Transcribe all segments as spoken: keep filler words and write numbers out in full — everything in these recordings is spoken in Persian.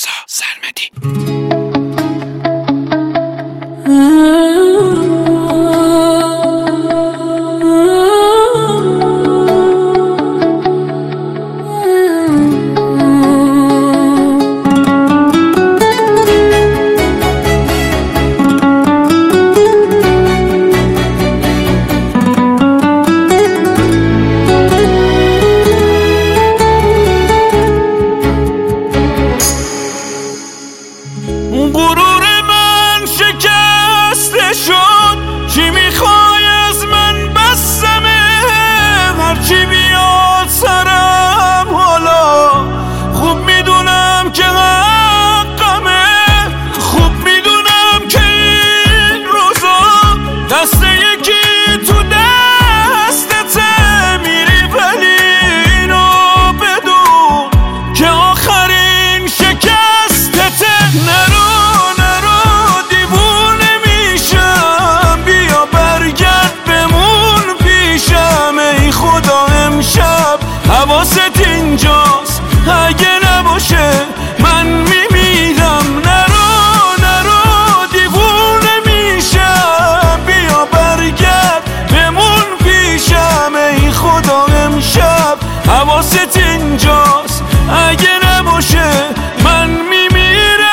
رضا سرمدی. غرور من شکسته شد، چی میخوای از من بسمه؟ هرچی بیاد سرم حالا خوب میدونم که حقمه، خوب میدونم که این روزا دست یکی تو دستته میری، ولی اینو بدون که آخرین شکستته. نرو حواست اینجاست، اگه نباشه من میمیرم. نرو نرو دیوونه میشم، بیا برگرد بمون پیشم. ای خدا امشب حواست اینجاست، اگه نباشه من میمیرم.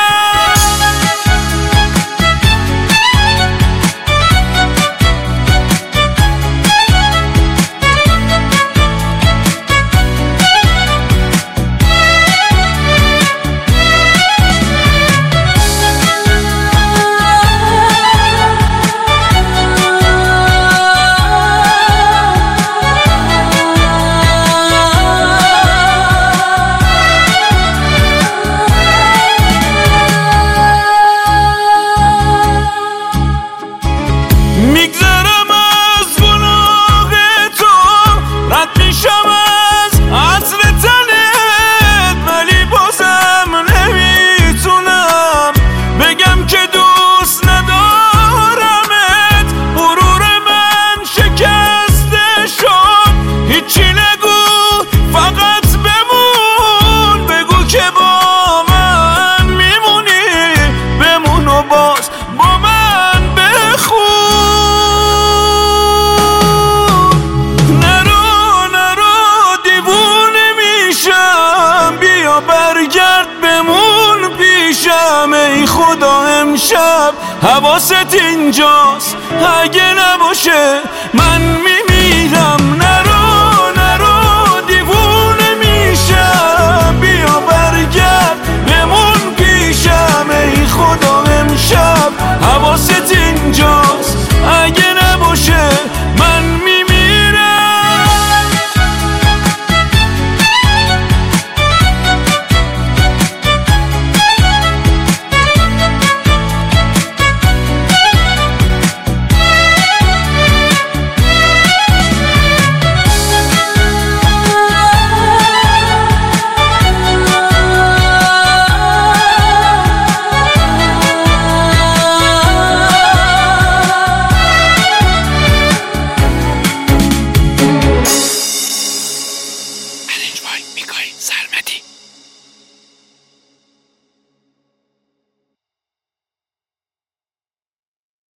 میگذرم از گناه تو، رد میشم از عطر تنت، ولی بازم نمیتونم بگم که دوست ندارمت. غرور من شکسته شد، هیچی نگو فقط بمون، بگو که با من میمونی، بمون و باز با من بخون. برگرد بمون پیشم. ای خدا امشب حواست اینجاست، اگه نباشه من میمیرم.